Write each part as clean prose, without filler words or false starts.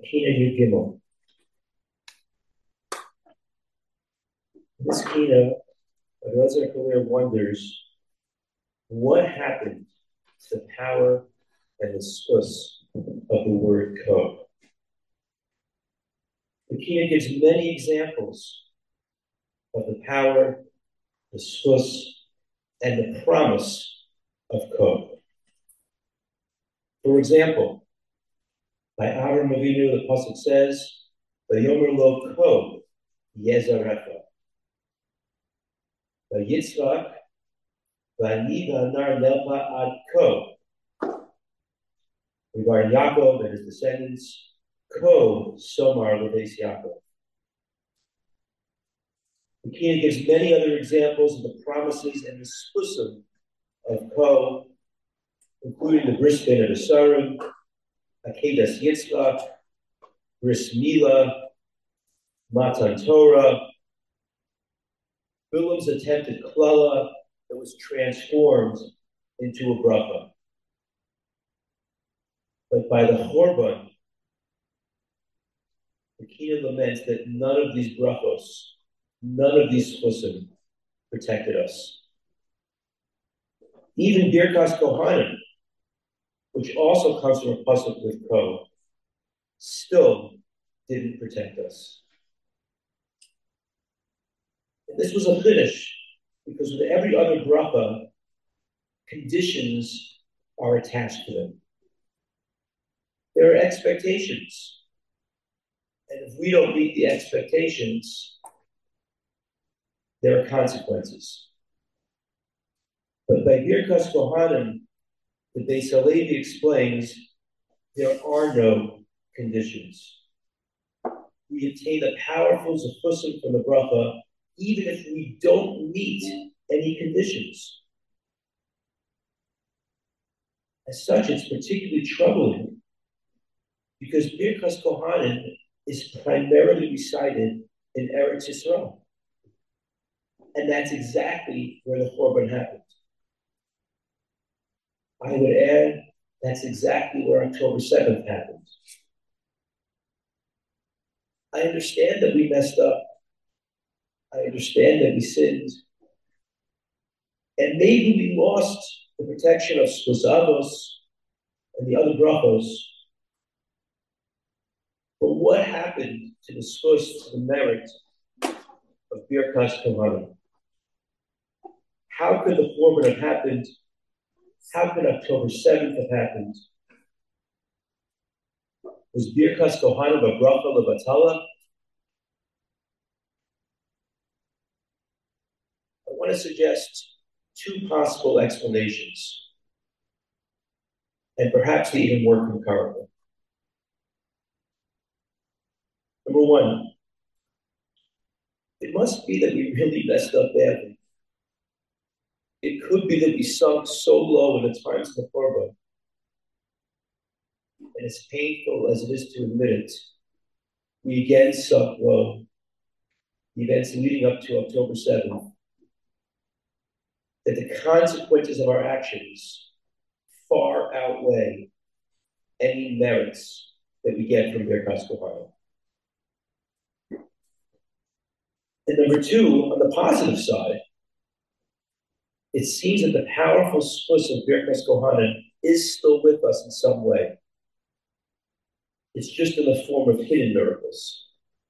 Kina Yud Gimel. This Kina, Eliezer Kalir wonders what happened to the power and the source of the word ko. The Kina gives many examples of the power, the source, and the promise of ko. For example, by Avram Avinu, the pasuk says, "Vayomer lo ko yezarecha." By Yitzchak, "Vani v'anar nelpa ad ko." Regarding Yaakov and his descendants, ko somar l'beis Yaakov. The Kina gives many other examples of the promises and the spusim of ko, including the bris ben Asarim, Akedas Yitzchak, bris Mila, Matan Torah, Bilam's attempted klala that was transformed into a bracha. But by the Chorban, the Kina laments that none of these brachos, none of these spusim protected us. Even Birkas Kohanim, which also comes from a pasuk with ko, still didn't protect us. And this was a finish, because with every other bracha, conditions are attached to them. There are expectations. And if we don't meet the expectations, there are consequences. But by Birkas Kohanim, the Beis Halevi explains there are no conditions. We obtain a powerful zechusim from the bracha, even if we don't meet any conditions. As such, it's particularly troubling because Birkas Kohanim is primarily recited in Eretz Yisrael. And that's exactly where the Chorban happened. I would add, that's exactly where October 7th happened. I understand that we messed up. I understand that we sinned. And maybe we lost the protection of Spozavos and the other brachos. But what happened to the source, to the merit of Birkas Kohanim? How could the Chorban have happened? How could October 7th have happened? Was Birkas Kohanim a bracha levatala? I want to suggest two possible explanations, and perhaps they even work concurrently. Number one, it must be that we really messed up badly. It could be that we sunk so low in the times of the Chorban, and as painful as it is to admit it, we again sunk low. The events leading up to October 7th, that the consequences of our actions far outweigh any merits that we get from Birkas Kohanim. And number two, on the positive side, it seems that the powerful source of Birkas Kohanim is still with us in some way. It's just in the form of hidden miracles.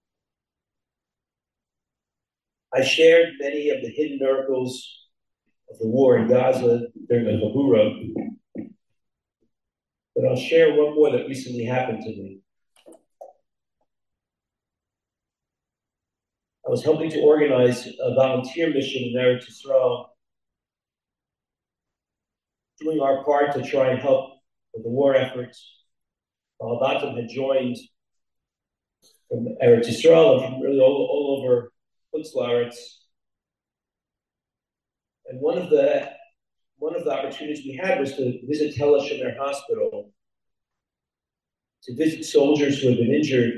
I shared many of the hidden miracles of the war in Gaza during the Habura, but I'll share one more that recently happened to me. I was helping to organize a volunteer mission in Eretz Yisrael, doing our part to try and help with the war efforts. Baal Batim had joined from Eretz Yisrael and from really all over Chutz La'aretz. And one of the opportunities we had was to visit Tel HaShomer Hospital, to visit soldiers who had been injured.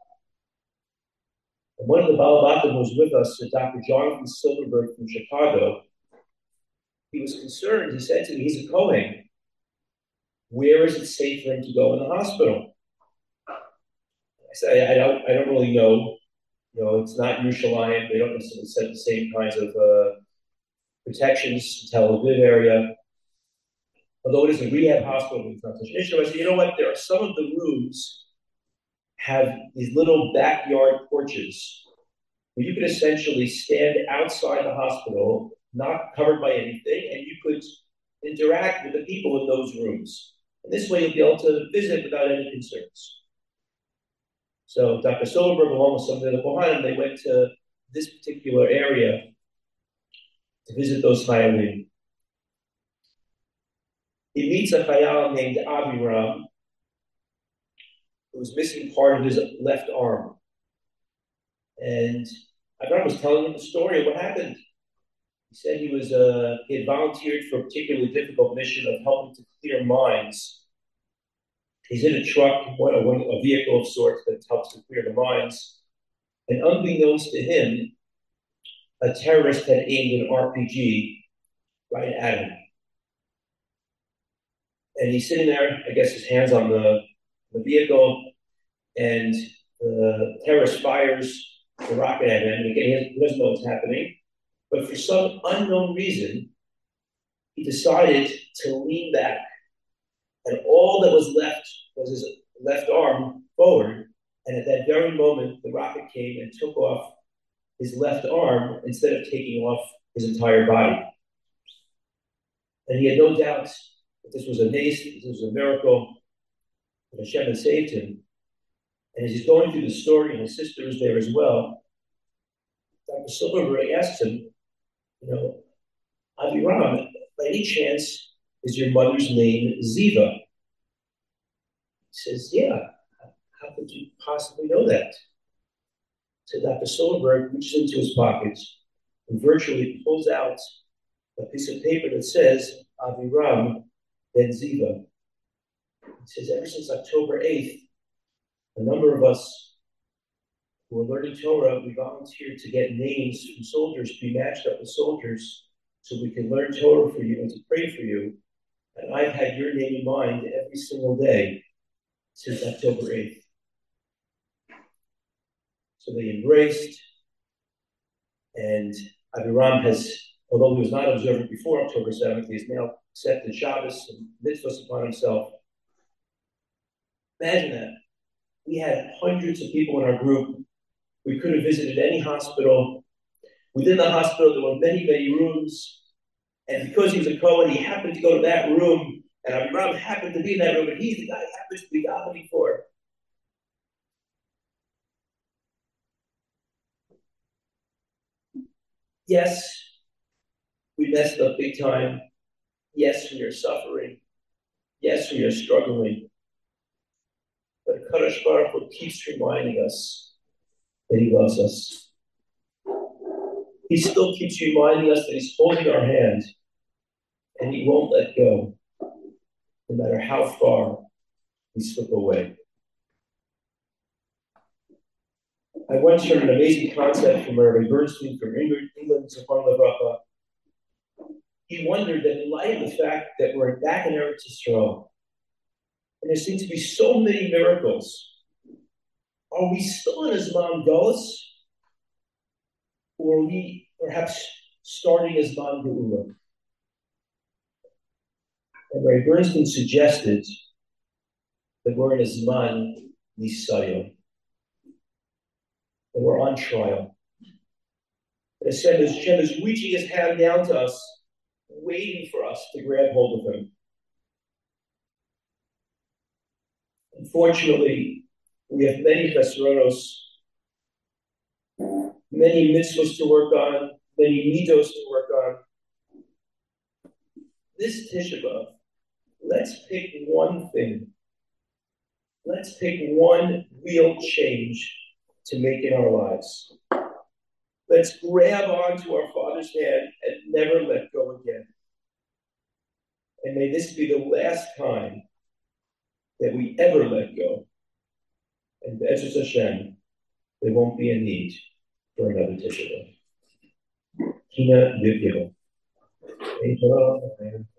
And one of the Baal Batim who was with us, Dr. Jonathan Silverberg from Chicago, he was concerned. He said to me, he's a Kohen. Where is it safe for him to go in the hospital? I say I don't really know. You know, it's not Yerushalayim. They don't necessarily set the same kinds of protections. Tel Aviv area, although it is a rehab hospital, it's not such an issue. I said, you know what? There are some of the rooms have these little backyard porches where you could essentially stand outside the hospital, not covered by anything, and you could interact with the people in those rooms. And this way you'll be able to visit without any concerns. So Dr. Silverberg, along with some of the other Kohanim, they went to this particular area to visit those Chayalim. He meets a Chayal named Aviram, who was missing part of his left arm. And Aviram was telling him the story of what happened. He said he had volunteered for a particularly difficult mission of helping to clear mines. He's in a truck, a vehicle of sorts that helps to clear the mines. And unbeknownst to him, a terrorist had aimed an RPG right at him. And he's sitting there, I guess his hands on the vehicle, and the terrorist fires the rocket at him. And again, he doesn't know what's happening. But for some unknown reason, he decided to lean back. And all that was left was his left arm forward. And at that very moment, the rocket came and took off his left arm instead of taking off his entire body. And he had no doubt that this was a nace, this was a miracle, that Hashem had saved him. And as he's going through the story, and his sister is there as well, Dr. Silverberg asks him, you know, Aviram, by any chance, is your mother's name Ziva? He says, yeah. How could you possibly know that? So Dr. Silverberg reaches into his pocket and virtually pulls out a piece of paper that says Aviram Ben Ziva. He says, ever since October 8th, a number of us who are learning Torah, we volunteered to get names from soldiers, to be matched up with soldiers, so we can learn Torah for you and to pray for you. And I've had your name in mind every single day since October 8th. So they embraced, and Aviram has, although he was not observant before October 7th, he has now accepted Shabbos and mitzvahs upon himself. Imagine that. We had hundreds of people in our group. We could have visited any hospital. Within the hospital, there were many, many rooms. And because he was a Kohen, he happened to go to that room. And Aviram happened to be in that room. And he's the guy he happens to be davening for. Yes, we messed up big time. Yes, we are suffering. Yes, we are struggling. But Kadosh Baruch Hu keeps reminding us that he loves us. He still keeps reminding us that he's holding our hand and he won't let go, no matter how far we slip away. I once heard an amazing concept from Rabbi Bernstein from England, Zechron Levrach. He wondered that in light of the fact that we're back in Eretz Yisrael, and there seem to be so many miracles, are we still in a Zman Galus? Or are we perhaps starting a Zman Geula? And Rabbi Bernstein suggested that we're in a Zman Nisayon, that we're on trial. That Hashem is reaching his hand down to us, waiting for us to grab hold of him. Unfortunately, we have many chesronos, many mitzvahs to work on, many midos to work on. This Tisha B'Av, let's pick one thing. Let's pick one real change to make in our lives. Let's grab onto our Father's hand and never let go again. And may this be the last time that we ever let go. And B'ezras Hashem, there won't be a need for another Tisha B'Av. Kina Yud Gimel.